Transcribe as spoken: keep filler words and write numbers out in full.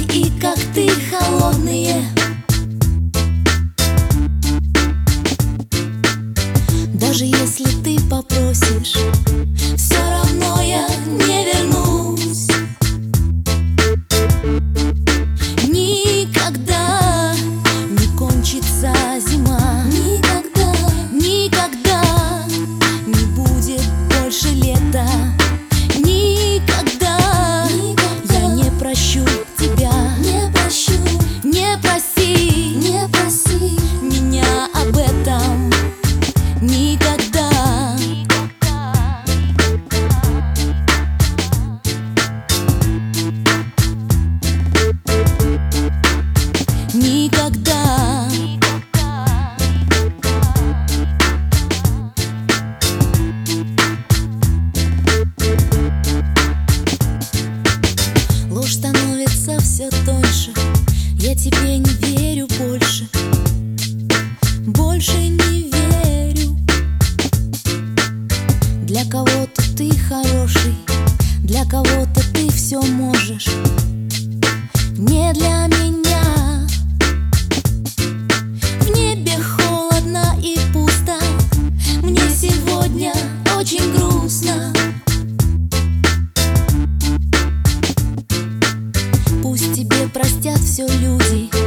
и как ты холодные. Даже если ты попросишь, все равно я не вернусь. Никогда не кончится зима. Никогда, никогда не будет больше лета. Никогда, никогда я не прощу тебя. Не прощу, не проси, не проси меня об этом. Никогда. Никогда. Ложь становится все тоньше. Я тебе не верю больше. Больше не верю. Для кого-то ты хороший, для кого-то ты все можешь. Не для меня. В небе холодно и пусто. Мне сегодня очень грустно. Пусть тебе простят все люди.